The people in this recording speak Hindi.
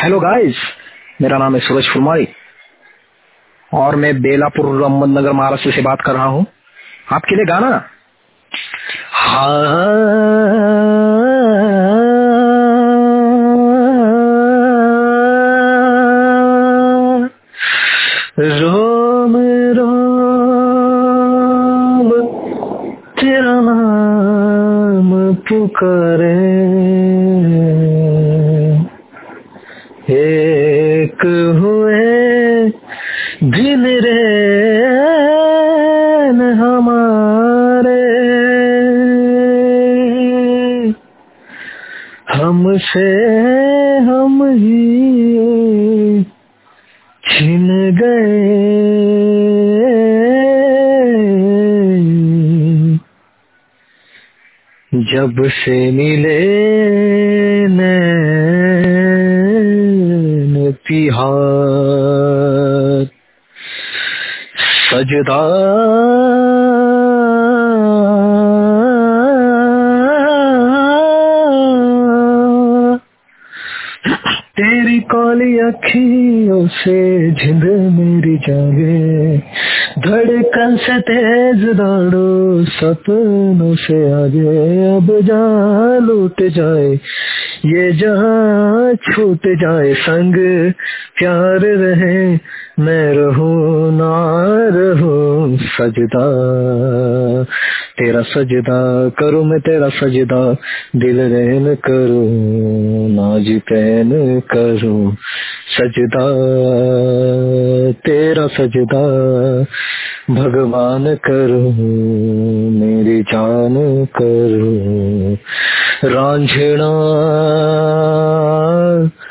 हेलो गाइस, मेरा नाम है सूरज फुलमारी और मैं बेलापुर अहमदनगर महाराष्ट्र से बात कर रहा हूँ। आपके लिए गाना रोम रोम तेरा नाम पुकारे, एक हुए दिन रैन हमारे, हमसे हम ही छिन गए, जब से मिले नैन तिहार, सजदा तेरी काली अखियों से जिंद मेरी जागे, धड़कन से तेज दौड़ो सपनों से आगे, अब जहाँ लूट जाए ये जहाँ छूट जाए, संग प्यार रहे मैं रहूं ना रहूं, सजदा तेरा सजदा करूं मैं, तेरा सजदा दिल रहन करूं नाज पैन करूं, सजदा तेरा सजदा भगवान करूं मेरी जान करूं, रांझना